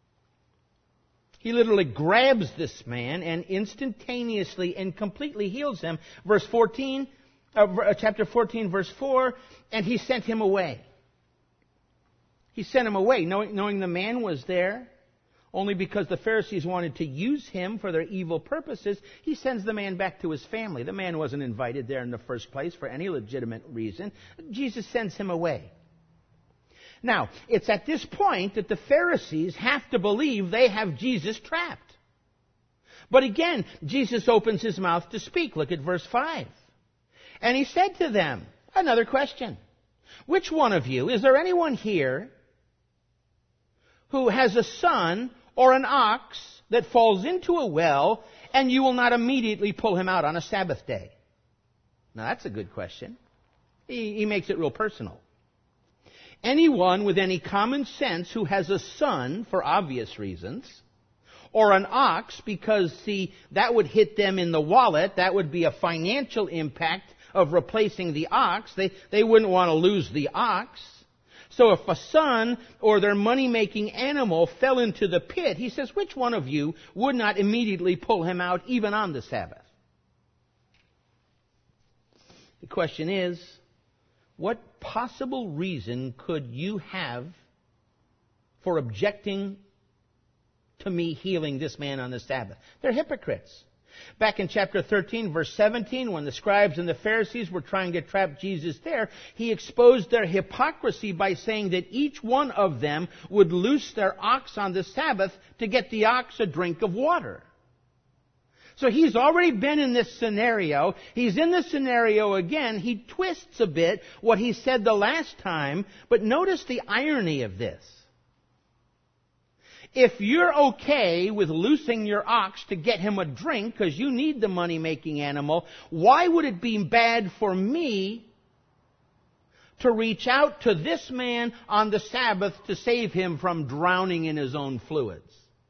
He literally grabs this man and instantaneously and completely heals him. Verse fourteen, uh, chapter fourteen, verse four, and he sent him away. He sent him away, knowing, knowing the man was there. Only because the Pharisees wanted to use him for their evil purposes, he sends the man back to his family. The man wasn't invited there in the first place for any legitimate reason. Jesus sends him away. Now, it's at this point that the Pharisees have to believe they have Jesus trapped. But again, Jesus opens his mouth to speak. Look at verse five. And he said to them, another question. Which one of you, is there anyone here who has a son or an ox that falls into a well, and you will not immediately pull him out on a Sabbath day? Now, that's a good question. He, he makes it real personal. Anyone with any common sense who has a son, for obvious reasons, or an ox, because, see, that would hit them in the wallet, that would be a financial impact of replacing the ox. They, they wouldn't want to lose the ox. So if a son or their money-making animal fell into the pit, he says, which one of you would not immediately pull him out even on the Sabbath? The question is, what possible reason could you have for objecting to me healing this man on the Sabbath? They're hypocrites. Back in chapter thirteen, verse seventeen, when the scribes and the Pharisees were trying to trap Jesus there, he exposed their hypocrisy by saying that each one of them would loose their ox on the Sabbath to get the ox a drink of water. So he's already been in this scenario. He's in this scenario again. He twists a bit what he said the last time, but notice the irony of this. If you're okay with loosing your ox to get him a drink because you need the money-making animal, why would it be bad for me to reach out to this man on the Sabbath to save him from drowning in his own fluids?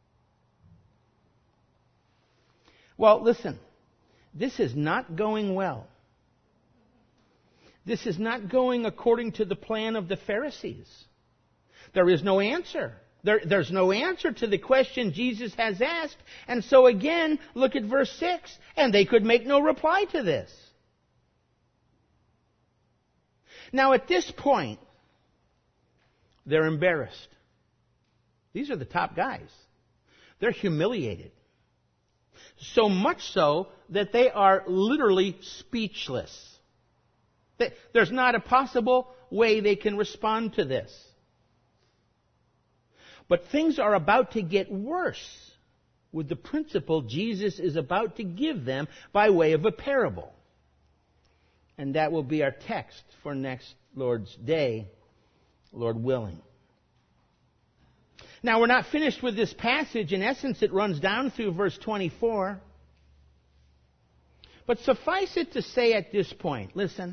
Well, listen, this is not going well. This is not going according to the plan of the Pharisees. There is no answer. There, there's no answer to the question Jesus has asked. And so again, look at verse six. And they could make no reply to this. Now at this point, they're embarrassed. These are the top guys. They're humiliated. So much so that they are literally speechless. There's not a possible way they can respond to this. But things are about to get worse with the principle Jesus is about to give them by way of a parable. And that will be our text for next Lord's Day, Lord willing. Now, we're not finished with this passage. In essence, it runs down through verse twenty-four. But suffice it to say at this point, listen,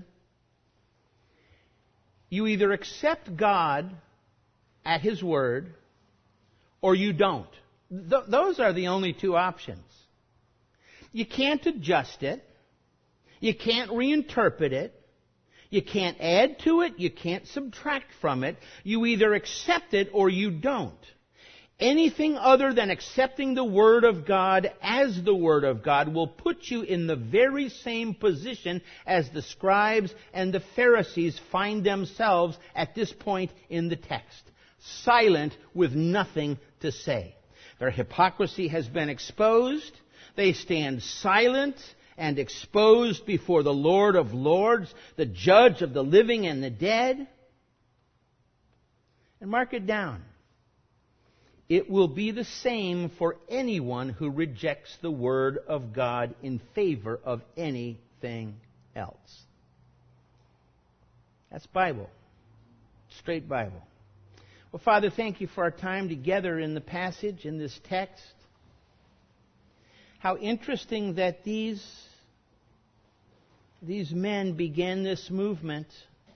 you either accept God at His word, or you don't. Th- those are the only two options. You can't adjust it. You can't reinterpret it. You can't add to it. You can't subtract from it. You either accept it or you don't. Anything other than accepting the Word of God as the Word of God will put you in the very same position as the scribes and the Pharisees find themselves at this point in the text. Silent with nothing to say. Their hypocrisy has been exposed. They stand silent and exposed before the Lord of Lords, the judge of the living and the dead. And mark it down. It will be the same for anyone who rejects the Word of God in favor of anything else. That's Bible. Straight Bible. Well, Father, thank you for our time together in the passage, in this text. How interesting that these, these men began this movement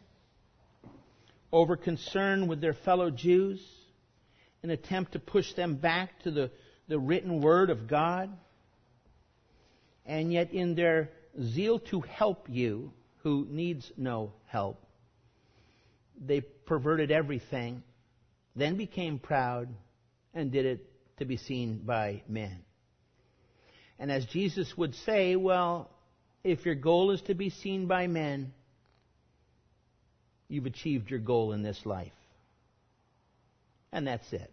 over concern with their fellow Jews, an attempt to push them back to the, the written Word of God. And yet in their zeal to help you, who needs no help, they perverted everything, then became proud, and did it to be seen by men. And as Jesus would say, well, if your goal is to be seen by men, you've achieved your goal in this life. And that's it.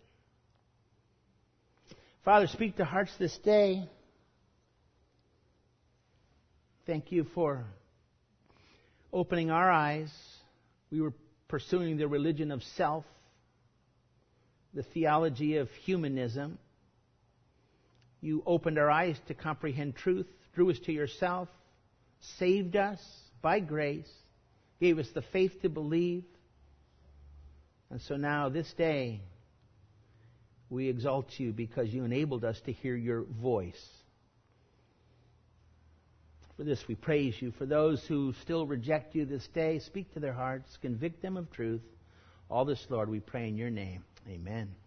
Father, speak to hearts this day. Thank you for opening our eyes. We were pursuing the religion of self, the theology of humanism. You opened our eyes to comprehend truth, drew us to yourself, saved us by grace, gave us the faith to believe. And so now, this day, we exalt you because you enabled us to hear your voice. For this we praise you. For those who still reject you this day, speak to their hearts, convict them of truth. All this, Lord, we pray in your name. Amen.